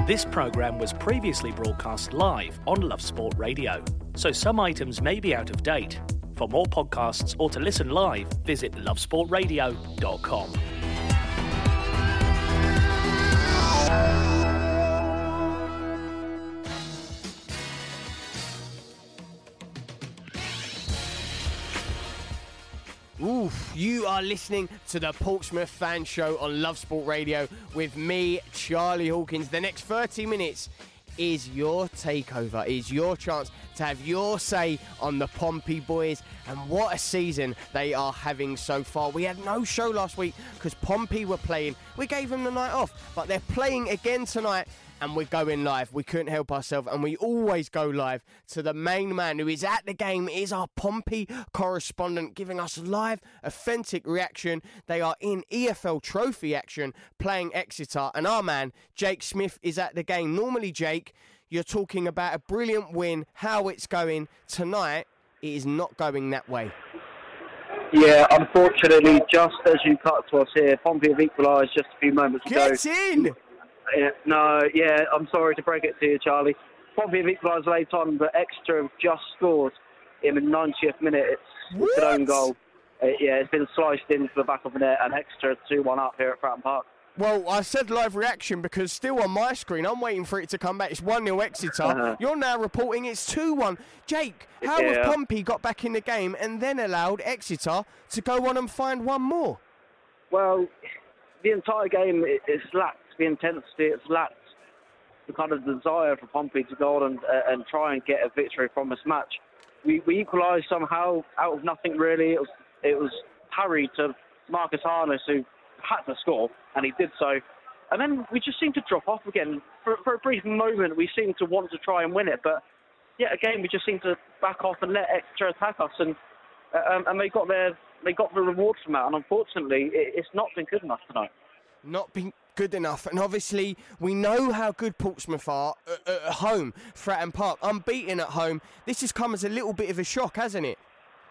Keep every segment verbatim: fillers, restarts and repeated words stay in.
This programme was previously broadcast live on Love Sport Radio, so some items may be out of date. For more podcasts or to listen live, visit love sport radio dot com. Oof, you are listening to the Portsmouth Fan Show on Love Sport Radio with me, Charlie Hawkins. The next thirty minutes is your takeover, is your chance to have your say on the Pompey boys, and what a season they are having so far. We had no show last week because Pompey were playing. We gave them the night off, but they're playing again tonight, and we're going live. We couldn't help ourselves, and we always go live to the main man who is at the game, is our Pompey correspondent, giving us live, authentic reaction. They are in E F L Trophy action, playing Exeter, and our man, Jake Smith, is at the game. Normally, Jake, you're talking about a brilliant win, how it's going. Tonight, it is not going that way. Yeah, unfortunately, just as you cut to us here, Pompey have equalised just a few moments ago. Get in! Yeah, no, yeah, I'm sorry to break it to you, Charlie. Pompey have equalised late on, but Exeter have just scored in the ninetieth minute. It's, it's an own goal. Uh, yeah, it's been sliced into the back of the net, and Exeter two one up here at Fratton Park. Well, I said live reaction because still on my screen, I'm waiting for it to come back. It's one nil Exeter. Uh-huh. You're now reporting it's two one. Jake, how yeah. have Pompey got back in the game and then allowed Exeter to go on and find one more? Well, the entire game, it, it's lacked the intensity, it's lacked the kind of desire for Pompey to go on and, uh, and try and get a victory from this match. We, we equalised somehow out of nothing, really. It was, it was parried to Marcus Harness, who had to score, and he did so. And then we just seemed to drop off again. For, for a brief moment, we seemed to want to try and win it, but yet again, we just seemed to back off and let Exeter attack us, and uh, um, and they got their they got the reward from that. And unfortunately, it, it's not been good enough tonight. Not been good enough, and obviously we know how good Portsmouth are at, at home. Fratton Park, unbeaten at home. This has come as a little bit of a shock, hasn't it?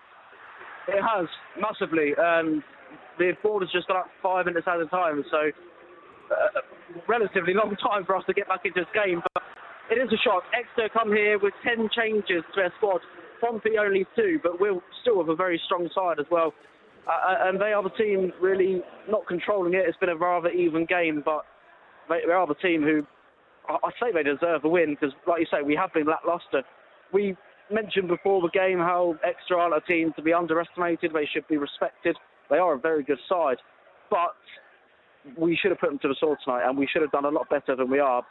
It has, massively. Um, the board has just got up five minutes at a time, so uh, relatively long time for us to get back into this game. But it is a shock. Exeter come here with ten changes to their squad. Pompey only two, but we're still with a very strong side as well. Uh, and they are the team really not controlling it. It's been a rather even game, but they, they are the team who, I say they deserve a win, because like you say, we have been lacklustre. We mentioned before the game how Exeter aren't a team to be underestimated. They should be respected. They are a very good side, but we should have put them to the sword tonight, and we should have done a lot better than we are.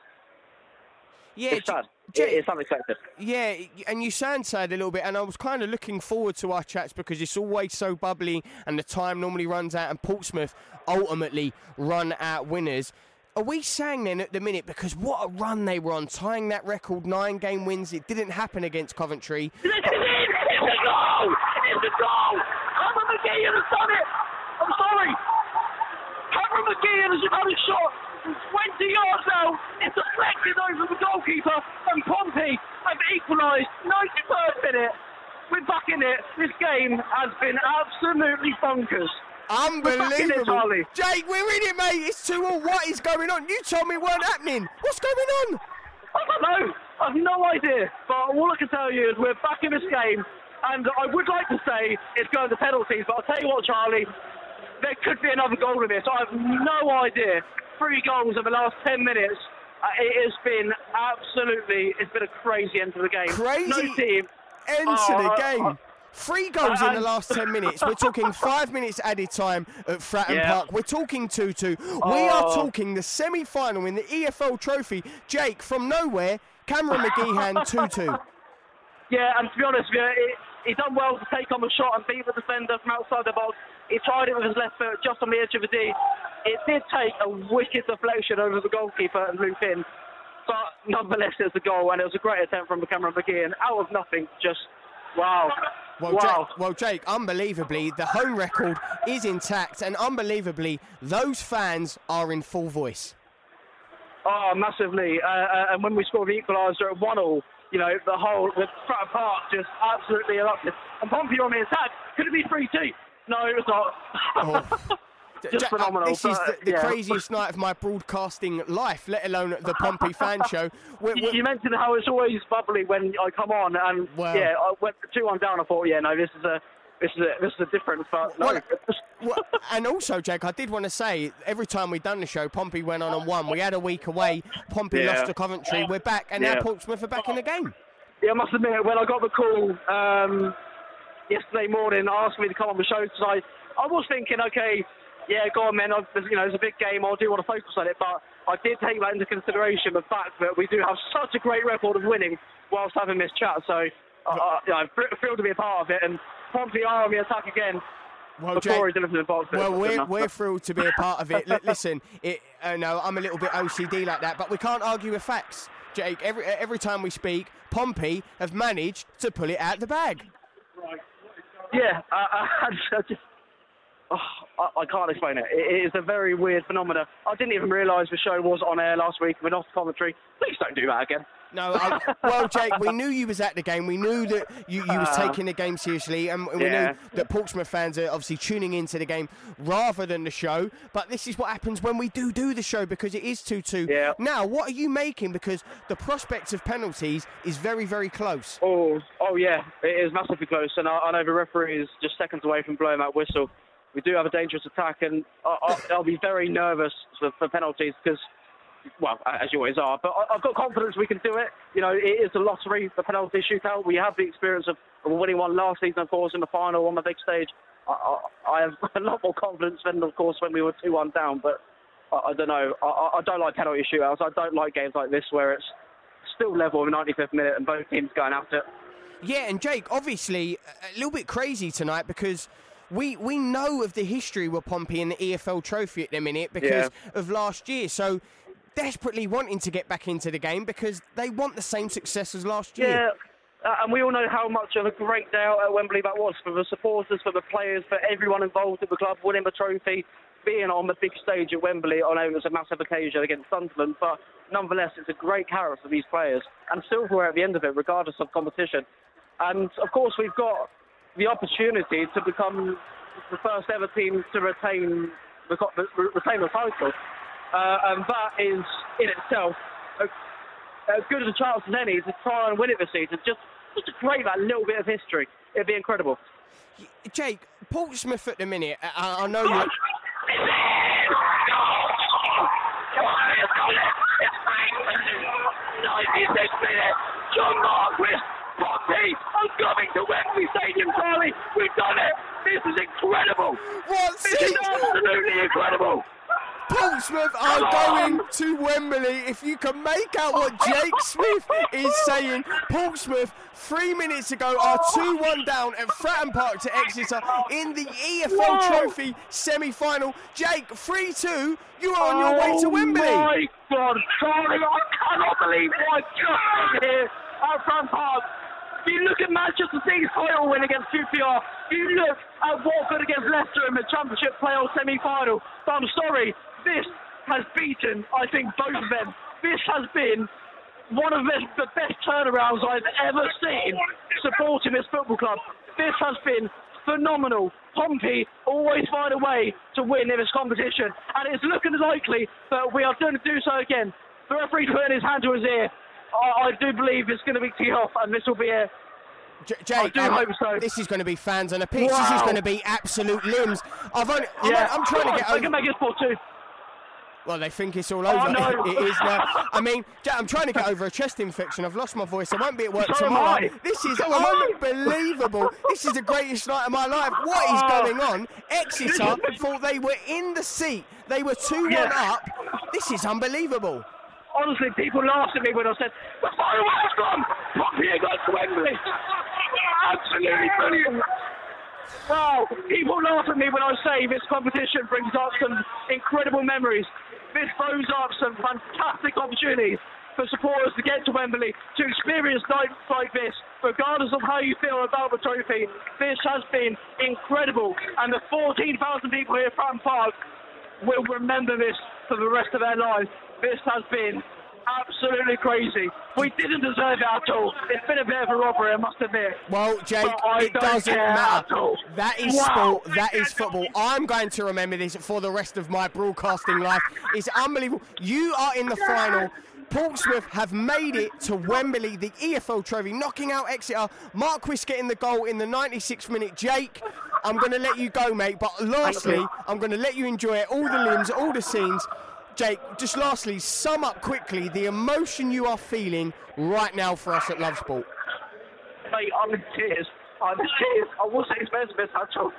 Yeah, it's sad. J- it's unexpected. Yeah, and you sound sad a little bit, and I was kind of looking forward to our chats because it's always so bubbly and the time normally runs out, and Portsmouth ultimately run out winners. Are we saying then at the minute, because what a run they were on, tying that record, nine game wins, it didn't happen against Coventry. It's a goal! It's a goal! Cameron McGeehan has done it! I'm sorry! Cameron McGeehan has had a shot from twenty yards out. It's deflected over the goalkeeper, and Pompey have equalised. ninety-third minute. We're back in it. This game has been absolutely bonkers. Unbelievable. It, Jake, we're in it, mate. It's two all. What is going on? You told me it weren't happening. What's going on? I don't know. I have no idea. But all I can tell you is we're back in this game, and I would like to say it's going to penalties, but I'll tell you what, Charlie, there could be another goal in this. I have no idea. Three goals in the last ten minutes. Uh, it has been absolutely, it's been a crazy end to the game. Crazy no team. end oh, to the game. Uh, Three goals uh, in the last ten minutes. We're talking five minutes added time at Fratton yeah. Park. We're talking two two. Oh. We are talking the semi-final in the E F L Trophy. Jake, from nowhere, Cameron McGeehan two two. Yeah, and to be honest with you, it, he done well to take on the shot and beat the defender from outside the box. He tried it with his left foot just on the edge of the D. It did take a wicked deflection over the goalkeeper and loop in. But nonetheless, it's a goal, and it was a great attempt from Cameron McGeehan. Out of nothing, just wow. Well, wow. Jake, well, Jake, unbelievably, the home record is intact, and unbelievably, those fans are in full voice. Oh, massively. Uh, uh, and when we scored the equaliser at one all, you know, the whole, the Fratton Park just absolutely erupted. And Pompey on the attack. Could it be three two? No, it was not. oh. just Jack, phenomenal. This is but, the, the yeah. craziest night of my broadcasting life, let alone the Pompey fan show. We're, You, we're, you mentioned how it's always bubbly when I come on, and Well- yeah, I went two one down. I thought, yeah, no, this is a this is a this is a difference. But no, Well, well, and also, Jake, I did want to say, every time we've done the show, Pompey went on and won. We had a week away. Pompey Yeah. lost to Coventry. We're back, and Yeah. now Portsmouth are back in the game. yeah, I must admit, when I got the call um, yesterday morning asking me to come on the show, because I I was thinking, okay, yeah, go on, man. I've, you know, it's a big game. I do want to focus on it, but I did take that into consideration. The fact that we do have such a great record of winning whilst having this chat. So, uh, uh, you know, I'm thr- thrilled to be a part of it. And Pompey are on the attack again. Well, Before Jake, he's in the box. well we're, we're thrilled to be a part of it. L- listen, it, uh, no, I'm a little bit O C D like that, but we can't argue with facts, Jake. Every every time we speak, Pompey have managed to pull it out the bag. Yeah, I, I, I just, oh, I, I can't explain it. it. It is a very weird phenomenon. I didn't even realise the show was on air last week. We're off commentary. Please don't do that again. No, I, well, Jake, we knew you was at the game. We knew that you, you was Uh, taking the game seriously, and we yeah. knew that Portsmouth fans are obviously tuning into the game rather than the show. But this is what happens when we do do the show, because it is two two. Yeah. Now, what are you making? Because the prospect of penalties is very, very close. Oh, oh yeah, it is massively close, and I, I know the referee is just seconds away from blowing that whistle. We do have a dangerous attack, and I, I, I'll be very nervous for, for penalties because, well, as you always are. But I, I've got confidence we can do it. You know, it is a lottery, the penalty shootout. We have the experience of, of winning one last season, of course, in the final on the big stage. I, I, I have a lot more confidence than, of course, when we were two one down. But I, I don't know. I, I don't like penalty shootouts. I don't like games like this where it's still level in the ninety-fifth minute and both teams going after it. Yeah, and Jake, obviously, a little bit crazy tonight because we we know of the history with Pompey and the E F L trophy at the minute because Yeah. of last year. So desperately wanting to get back into the game because they want the same success as last year. Yeah, uh, and we all know how much of a great day out at Wembley that was for the supporters, for the players, for everyone involved in the club, winning the trophy, being on the big stage at Wembley. I know it was a massive occasion against Sunderland, but nonetheless, it's a great carrot for these players, and silverware at the end of it, regardless of competition. And of course, we've got the opportunity to become the first ever team to retain the, co- retain the title. Uh, and that is, in itself, a, as good as a chance as any to try and win it this season. Just, just to create that little bit of history. It'd be incredible. Jake, Portsmouth at the minute, I, I know you're... ninety-six minutes, John Marquis, Pompey, I'm coming to Wembley Stadium, Charlie. We've done it. This is incredible. What? This is absolutely incredible. Portsmouth are going to Wembley. If you can make out what Jake Smith is saying, Portsmouth three minutes ago are two one down at Fratton Park to Exeter in the E F L Trophy semi-final. Jake, three two, you are on your way to Wembley. Oh my God, Charlie, I cannot believe what I've just done here at Fratton Park. You look at Manchester City's title win against Q P R. You look at Watford against Leicester in the Championship playoff semi-final. But I'm sorry, this has beaten, I think, both of them. This has been one of the, the best turnarounds I've ever seen supporting this football club. This has been phenomenal. Pompey always find a way to win in this competition, and it's looking likely that we are going to do so again. The referee putting his hand to his ear. I, I do believe it's going to be tee off, and this will be a J- Jake, do um, hope so. this is going to be fans on a pitch. Wow. This is going to be absolute limbs. I've only, I'm, yeah. I'm trying to get I over. can make it four two. Well, they think it's all Oh, over. no. It is now. I mean, Jack, I'm trying to get over a chest infection. I've lost my voice. I won't be at work So am tomorrow. I. This is So am I. unbelievable. This is the greatest night of my life. What is Oh. going on? Exeter thought they were in the seat. They were two one Yeah. up. This is unbelievable. Honestly, people laughed at me when I said, the fireworks gone! Pompey against Wembley! Absolutely brilliant! Wow, people laugh at me when I say this competition brings up some incredible memories. This throws up some fantastic opportunities for supporters to get to Wembley, to experience nights like this, regardless of how you feel about the trophy. This has been incredible, and the fourteen thousand people here at Fratton Park will remember this for the rest of their lives. This has been Absolutely crazy. We didn't deserve it at all. It's been a bit of a robbery, I must admit. Well, Jake, it doesn't matter. That is wow. sport. That is football. I'm going to remember this for the rest of my broadcasting life. It's unbelievable. You are in the final. Portsmouth have made it to Wembley, the E F L Trophy, knocking out Exeter. Marquis getting the goal in the ninety-sixth minute. Jake, I'm going to let you go, mate. But lastly, I'm going to let you enjoy it. All the limbs, all the scenes. Jake, just lastly, sum up quickly the emotion you are feeling right now for us at Love Sport. Mate, I'm in tears. I'm in tears. I wasn't expecting this at all.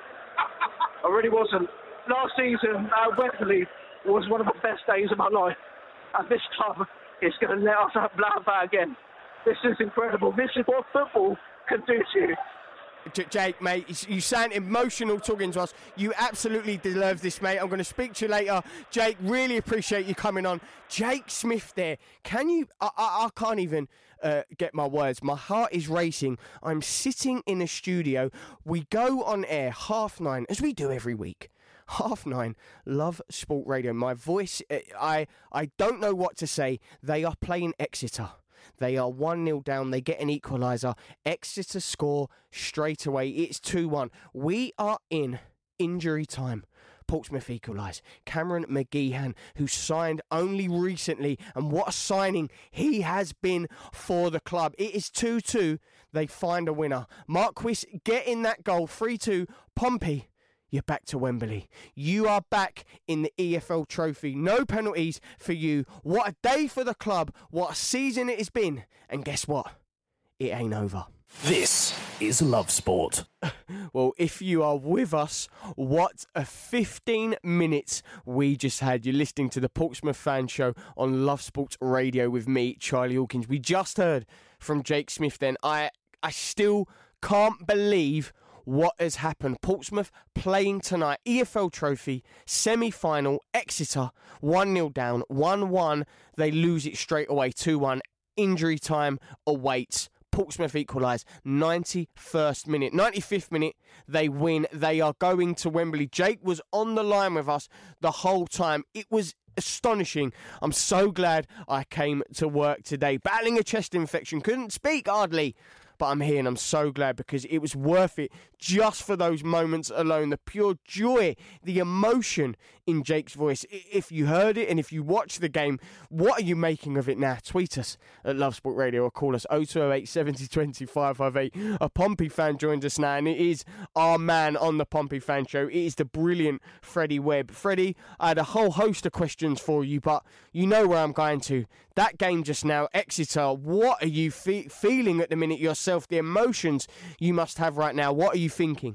I really wasn't. Last season at Wembley was one of the best days of my life. And this time, it's going to let us have blood back again. This is incredible. This is what football can do to you. J- Jake, mate, you sound emotional talking to us. You absolutely deserve this, mate. I'm going to speak to you later. Jake, really appreciate you coming on. Jake Smith there. Can you... I, I, I can't even uh, get my words. My heart is racing. I'm sitting in a studio. We go on air half nine, as we do every week. Half nine, Love Sport Radio. My voice, I, I don't know what to say. They are playing Exeter. They are one nil down. They get an equaliser. Exeter score straight away. It's two one. We are in injury time. Portsmouth equalise. Cameron McGeehan, who signed only recently, and what a signing he has been for the club. It is two two. They find a winner. Marquis getting that goal. three two. Pompey, you're back to Wembley. You are back in the E F L Trophy. No penalties for you. What a day for the club. What a season it has been. And guess what? It ain't over. This is Love Sport. Well, if you are with us, what a fifteen minutes we just had. You're listening to the Portsmouth Fan Show on Love Sport Radio with me, Charlie Hawkins. We just heard from Jake Smith then. I, I still can't believe what has happened. Portsmouth playing tonight, E F L Trophy, semi-final, Exeter, one nil down, one one. They lose it straight away, two one. Injury time awaits. Portsmouth equalise, ninety-first minute. ninety-fifth minute, they win. They are going to Wembley. Jake was on the line with us the whole time. It was astonishing. I'm so glad I came to work today. Battling a chest infection, couldn't speak hardly. But I'm here and I'm so glad because it was worth it just for those moments alone. The pure joy, the emotion in Jake's voice. If you heard it and if you watched the game, what are you making of it now? Tweet us at Love Sport Radio or call us oh two oh eight, seven oh two oh, five five eight. A Pompey fan joins us now and it is our man on the Pompey Fan Show. It is the brilliant Freddie Webb. Freddie, I had a whole host of questions for you, but you know where I'm going to. That game just now, Exeter, what are you fe- feeling at the minute yourself? The emotions you must have right now. What are you thinking?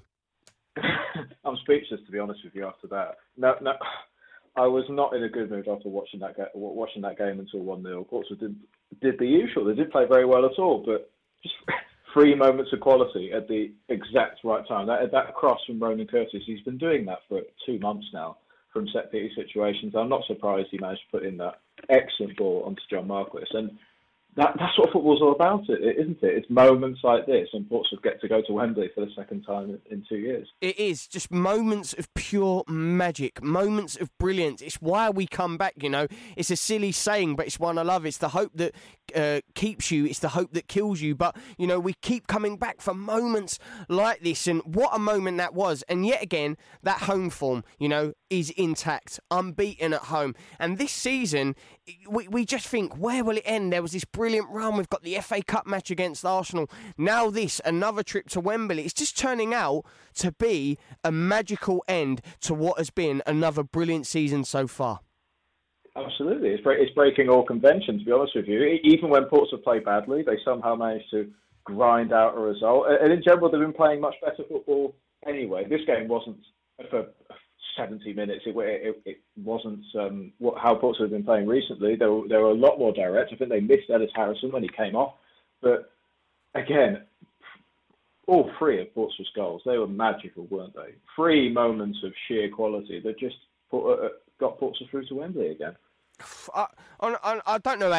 I'm speechless, to be honest with you, after that. No, no, I was not in a good mood after watching that, ga- watching that game until one nil. Portsmouth did, did the usual. They didn't play very well at all, but just three moments of quality at the exact right time. That, that cross from Ronan Curtis, he's been doing that for two months now from set-piece situations. I'm not surprised he managed to put in that excellent ball onto John Marquis. And that, that's what football's all about, isn't it? It's moments like this, and Portsmouth get to go to Wembley for the second time in two years. It is just moments of pure magic, moments of brilliance. It's why we come back, you know. It's a silly saying, but it's one I love. It's the hope that uh, keeps you. It's the hope that kills you. But, you know, we keep coming back for moments like this, and what a moment that was. And yet again, that home form, you know, is intact, unbeaten at home. And this season, we, we just think, where will it end? There was this brilliant run. We've got the F A Cup match against Arsenal. Now this, another trip to Wembley. It's just turning out to be a magical end to what has been another brilliant season so far. Absolutely. It's, break, it's breaking all convention, to be honest with you. Even when Portsmouth play badly, they somehow manage to grind out a result. And in general, they've been playing much better football anyway. This game wasn't for seventy minutes. It, it, it wasn't um, what, how Portsmouth have been playing recently. They were, they were a lot more direct. I think they missed Ellis Harrison when he came off. But again, all three of Portsmouth's goals, they were magical, weren't they? Three moments of sheer quality that just put, uh, got Portsmouth through to Wembley again. I, I, I don't know how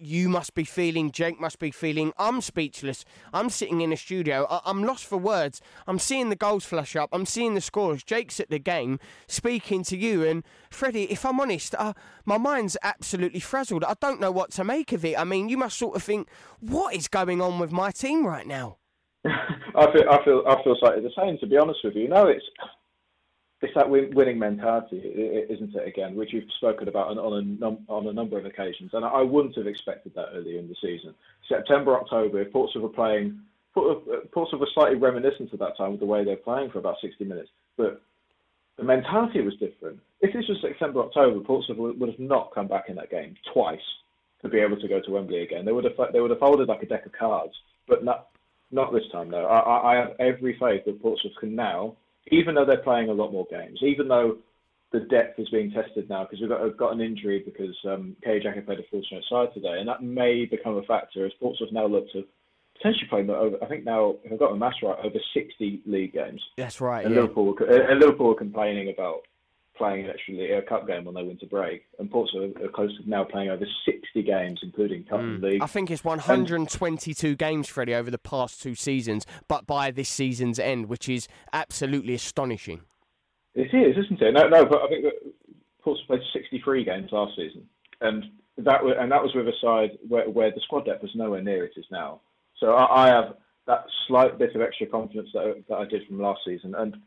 you must be feeling, Jake must be feeling. I'm speechless. I'm sitting in a studio. I- I'm lost for words. I'm seeing the goals flash up. I'm seeing the scores. Jake's at the game speaking to you. And Freddie, if I'm honest, uh, my mind's absolutely frazzled. I don't know what to make of it. I mean, you must sort of think, what is going on with my team right now? I feel, I feel, I feel slightly the same. To be honest with you, no, it's it's that win- winning mentality, isn't it? Again, which you've spoken about on, on a num- on a number of occasions, and I wouldn't have expected that earlier in the season. September, October, if Portsmouth were playing, Portsmouth were slightly reminiscent of that time with the way they're playing for about sixty minutes, but the mentality was different. If this was September, October, Portsmouth would, would have not come back in that game twice to be able to go to Wembley again. They would have they would have folded like a deck of cards, but not not this time. No, I, I have every faith that Portsmouth can now, even though they're playing a lot more games, even though the depth is being tested now because we've got, got an injury because um, K. Jacket played a full strength side today, and that may become a factor as Portsmouth now look to potentially play over. I think now, if I've got the maths right, over sixty league games. That's right. And yeah. Liverpool, and Liverpool are complaining about playing an extra league, a cup game on their winter break, and Portsmouth are close to now playing over sixty games, including cup mm. and league. I think it's one hundred twenty-two and, games, Freddie, over the past two seasons, but by this season's end, which is absolutely astonishing. It is, isn't it? No, no, but I think that Portsmouth played sixty-three games last season, and that was, and that was with a side where, where the squad depth was nowhere near it is now. So I, I have that slight bit of extra confidence that, that I did from last season, and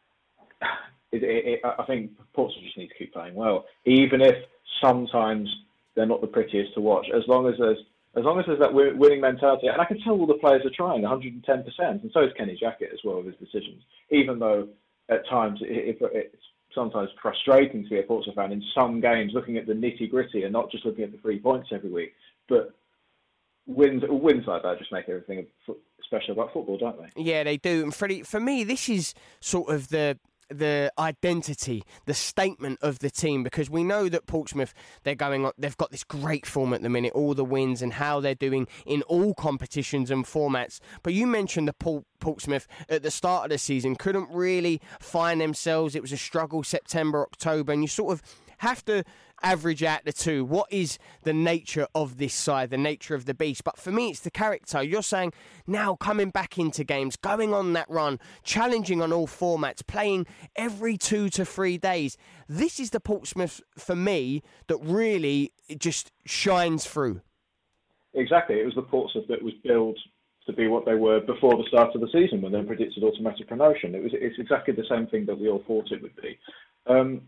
It, it, it, I think Portsmouth just need to keep playing well, even if sometimes they're not the prettiest to watch. As long as there's, as long as there's that winning mentality, and I can tell all the players are trying one hundred ten percent, and so is Kenny Jackett as well with his decisions. Even though at times it, it, it's sometimes frustrating to be a Portsmouth fan in some games, looking at the nitty gritty and not just looking at the three points every week. But wins, wins like that just make everything special about football, don't they? Yeah, they do. And Freddie, for me, this is sort of the. the identity, the statement of the team, because we know that Portsmouth, they're going on, they've got this great form at the minute, all the wins and how they're doing in all competitions and formats. But you mentioned the Port- Portsmouth at the start of the season couldn't really find themselves. It was a struggle September, October, and you sort of have to average out the two. What is the nature of this side, the nature of the beast? But for me, it's the character. You're saying now coming back into games, going on that run, challenging on all formats, playing every two to three days. This is the Portsmouth, for me, that really just shines through. Exactly. It was the Portsmouth that was built to be what they were before the start of the season when they predicted automatic promotion. It was it's exactly the same thing that we all thought it would be. Um,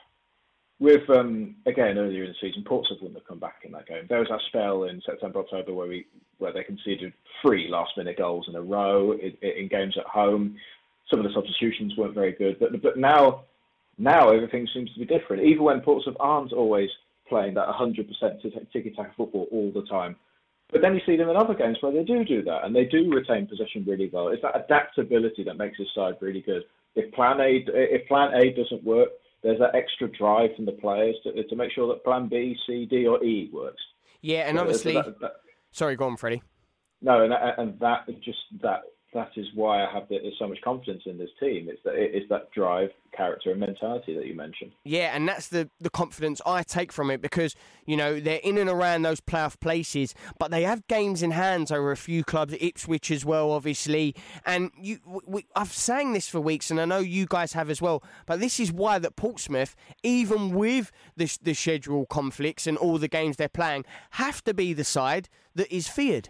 With, um, again, earlier in the season, Portsmouth wouldn't have come back in that game. There was that spell in September, October where we where they conceded three last-minute goals in a row in, in games at home. Some of the substitutions weren't very good. But but now now everything seems to be different. Even when Portsmouth aren't always playing that one hundred percent tiki-taka football all the time. But then you see them in other games where they do do that, and they do retain possession really well. It's that adaptability that makes this side really good. If Plan A, if Plan A doesn't work, there's that extra drive from the players to, to make sure that Plan B, C, D, or E works. Yeah, and so, obviously, so that, that, sorry, go on, Freddie. No, and and that just that that is why I have the, so much confidence in this team. It's that it's that drive, character, and mentality that you mentioned. Yeah, and that's the, the confidence I take from it because, you know, they're in and around those playoff places, but they have games in hands over a few clubs, Ipswich as well, obviously. And you, we, I've sang this for weeks, and I know you guys have as well, but this is why that Portsmouth, even with the, the schedule conflicts and all the games they're playing, have to be the side that is feared.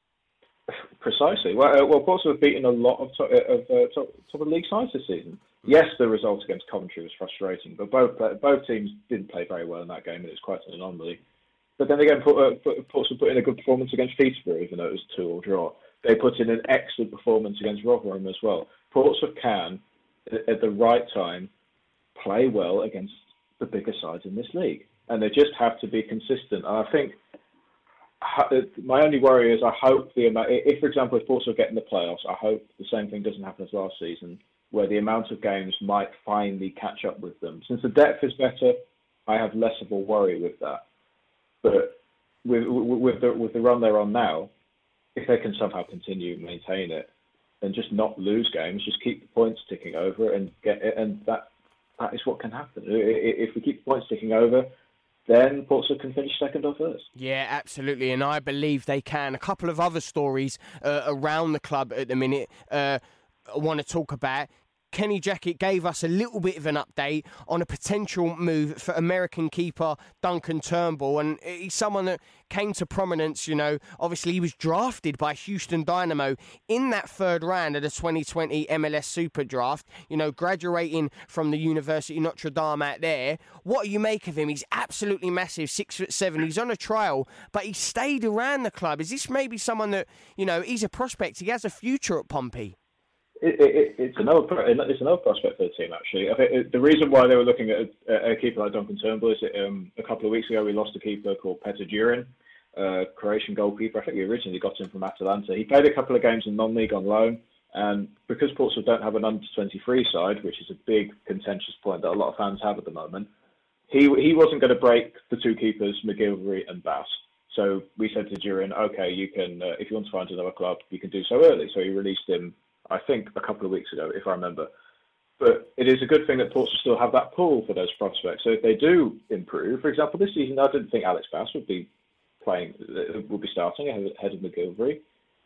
Precisely. Well, uh, well Portsmouth have beaten a lot of, top, of uh, top, top of the league sides this season. Yes, the result against Coventry was frustrating, but both both teams didn't play very well in that game, and it was quite an anomaly. But then again, Portsmouth put in a good performance against Peterborough, even though it was a two-all draw. They put in an excellent performance against Rotherham as well. Portsmouth can, at the right time, play well against the bigger sides in this league, and they just have to be consistent. And I think my only worry is I hope the amount, if, for example, if Portsmouth get in the playoffs, I hope the same thing doesn't happen as last season, where the amount of games might finally catch up with them. Since the depth is better, I have less of a worry with that. But with with the, with the run they're on now, if they can somehow continue and maintain it, and just not lose games, just keep the points ticking over, and get it, and that that is what can happen. If we keep the points ticking over, then Portsmouth can finish second or first. Yeah, absolutely, and I believe they can. A couple of other stories uh, around the club at the minute uh, I want to talk about. Kenny Jackett gave us a little bit of an update on a potential move for American keeper Duncan Turnbull, and he's someone that came to prominence, you know. Obviously, he was drafted by Houston Dynamo in that third round of the twenty twenty M L S Super Draft, you know, graduating from the University of Notre Dame out there. What do you make of him? He's absolutely massive, six foot seven. He's on a trial, but he stayed around the club. Is this maybe someone that, you know, he's a prospect, he has a future at Pompey? It, it, it's another it's another prospect for the team, actually. I think it, the reason why they were looking at a, a keeper like Duncan Turnbull is that um, a couple of weeks ago we lost a keeper called Petar Durin, a Croatian goalkeeper. I think we originally got him from Atalanta. He played a couple of games in non-league on loan, and because Portsmouth don't have an under twenty-three side, which is a big contentious point that a lot of fans have at the moment, he he wasn't going to break the two keepers, McGilvery and Bass. So we said to Durin, okay, you can uh, if you want to find another club, you can do so early. So he released him, I think, a couple of weeks ago, if I remember. But it is a good thing that Portsmouth still have that pool for those prospects. So if they do improve, for example, this season, I didn't think Alex Bass would be playing, would be starting ahead of McGilvery.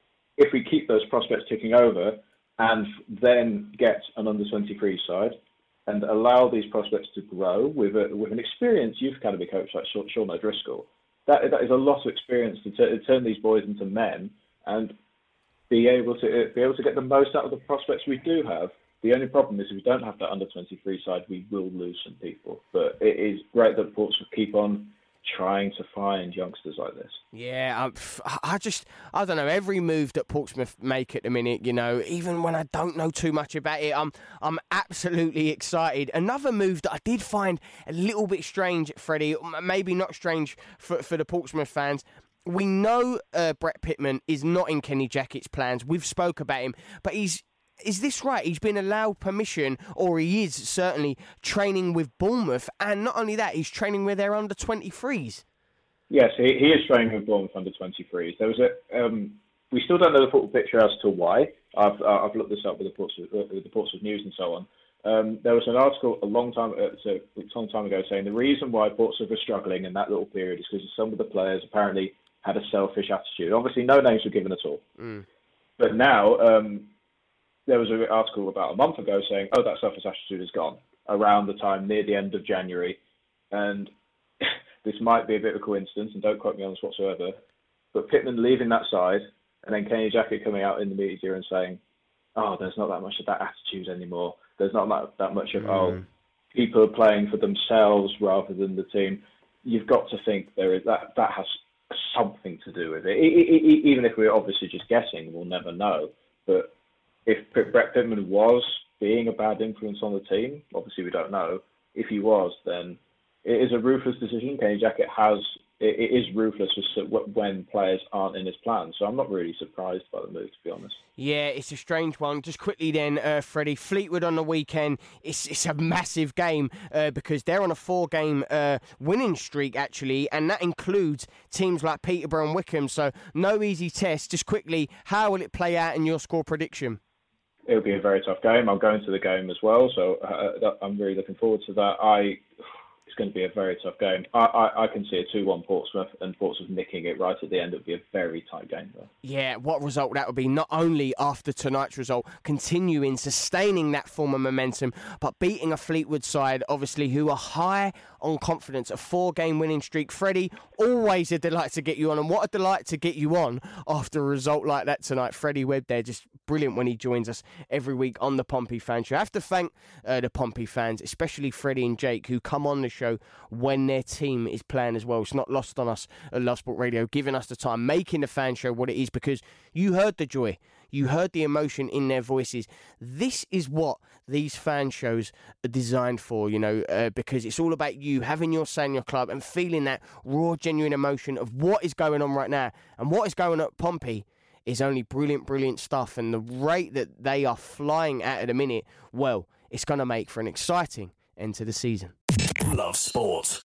If we keep those prospects ticking over and then get an under twenty-three side and allow these prospects to grow with a, with an experienced youth academy coach like Sean O'Driscoll, that that is a lot of experience to t- turn these boys into men and be able to be able to get the most out of the prospects we do have. The only problem is if we don't have that under twenty-three side, we will lose some people. But it is great that Portsmouth keep on trying to find youngsters like this. Yeah, I, I just, I don't know, every move that Portsmouth make at the minute, you know, even when I don't know too much about it, I'm I'm absolutely excited. Another move that I did find a little bit strange, Freddie, maybe not strange for, for the Portsmouth fans. We know uh, Brett Pitman is not in Kenny Jackett's plans. We've spoke about him, but he's, is this right? He's been allowed permission, or he is certainly training with Bournemouth, and not only that, he's training with their under twenty-threes. Yes, he, he is training with Bournemouth under twenty-threes. There was a, um, we still don't know the full picture as to why. I've uh, I've looked this up with the Portsmouth, uh, with the Portsmouth News and so on. Um, there was an article a long time uh, so a long time ago saying the reason why Portsmouth was struggling in that little period is because some of the players apparently had a selfish attitude. Obviously, no names were given at all. Mm. But now. Um, There was an article about a month ago saying, oh, that selfish attitude is gone, around the time near the end of January. And this might be a bit of a coincidence, and don't quote me on this whatsoever, but Pitman leaving that side, and then Kenny Jackett coming out in the media and saying, oh, there's not that much of that attitude anymore. There's not that, that much of, mm. oh, people are playing for themselves rather than the team. You've got to think there is that that has something to do with it. it, it, it even if we're obviously just guessing, we'll never know. But if Brett Pitman was being a bad influence on the team, obviously we don't know. If he was, then it is a ruthless decision. Kenny Jackett has, it, it is ruthless when players aren't in his plan. So I'm not really surprised by the move, to be honest. Yeah, it's a strange one. Just quickly then, uh, Freddie, Fleetwood on the weekend, it's it's a massive game uh, because they're on a four-game uh, winning streak, actually, and that includes teams like Peterborough and Wycombe. So no easy test. Just quickly, how will it play out in your score prediction? It'll be a very tough game. I'm going to the game as well, so uh, I'm really looking forward to that. I, it's going to be a very tough game. I, I, I can see a two one Portsmouth, and Portsmouth nicking it right at the end. It would be a very tight game, though. Yeah, what result that would be, not only after tonight's result, continuing, sustaining that form of momentum, but beating a Fleetwood side, obviously, who are high on confidence, a four-game winning streak. Freddie, always a delight to get you on, and what a delight to get you on after a result like that tonight. Freddie Webb there, just brilliant when he joins us every week on the Pompey Fan Show. I have to thank uh, the Pompey fans, especially Freddie and Jake, who come on the show when their team is playing as well. It's not lost on us at Love Sport Radio, giving us the time, making the fan show what it is, because you heard the joy, you heard the emotion in their voices. This is what these fan shows are designed for, you know, uh, because it's all about you having your say in your club and feeling that raw, genuine emotion of what is going on right now. And what is going on at Pompey is only brilliant, brilliant stuff. And the rate that they are flying at at a minute, well, it's going to make for an exciting end to the season. Love Sport.